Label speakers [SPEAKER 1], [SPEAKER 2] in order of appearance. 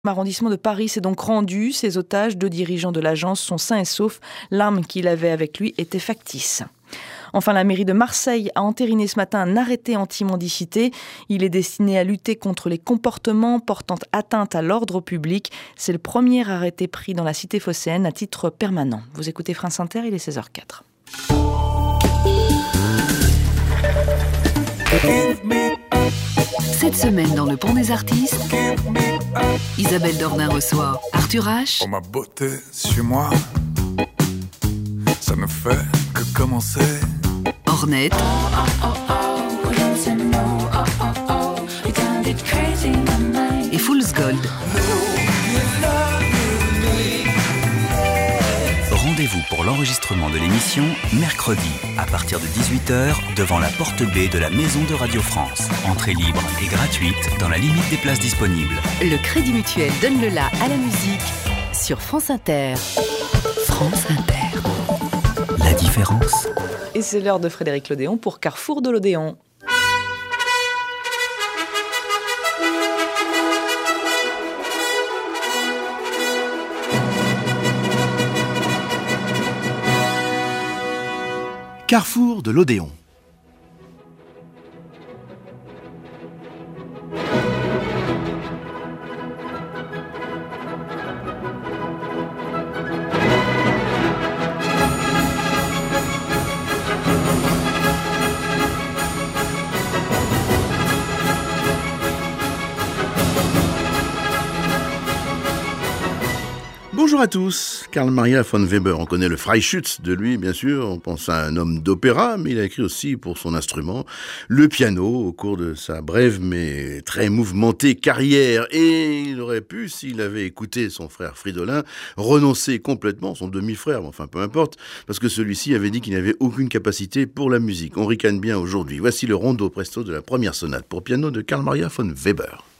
[SPEAKER 1] L'arrondissement de Paris s'est donc rendu. Ses otages, 2 dirigeants de l'agence, sont sains et saufs. L'arme qu'il avait avec lui était factice. Enfin, la mairie de Marseille a entériné ce matin un arrêté anti-mendicité. Il est destiné à lutter contre les comportements portant atteinte à l'ordre public. C'est le premier arrêté pris dans la cité phocéenne à titre permanent. Vous écoutez France Inter, il est 16h04.
[SPEAKER 2] Cette semaine, dans le Pont des Artistes, Isabelle Dornin reçoit Arthur H.
[SPEAKER 3] Oh ma beauté, suis-moi. Ça ne fait que commencer.
[SPEAKER 2] Ornette. Et Fool's Gold.
[SPEAKER 4] Rendez-vous pour l'enregistrement de l'émission mercredi à partir de 18h devant la porte B de la Maison de Radio France. Entrée libre et gratuite dans la limite des places disponibles.
[SPEAKER 2] Le Crédit Mutuel donne le la à la musique sur France Inter. France Inter.
[SPEAKER 4] La différence.
[SPEAKER 1] Et c'est l'heure de Frédéric Lodéon pour Carrefour de l'Odéon.
[SPEAKER 5] Carrefour de l'Odéon. Bonjour à tous, Karl Maria von Weber, on connaît le Freischütz de lui bien sûr, on pense à un homme d'opéra, mais il a écrit aussi pour son instrument, le piano, au cours de sa brève mais très mouvementée carrière, et il aurait pu, s'il avait écouté son frère Fridolin, renoncer complètement, son demi-frère, enfin peu importe, parce que celui-ci avait dit qu'il n'avait aucune capacité pour la musique, on ricane bien aujourd'hui. Voici le rondo presto de la première sonate pour piano de Karl Maria von Weber.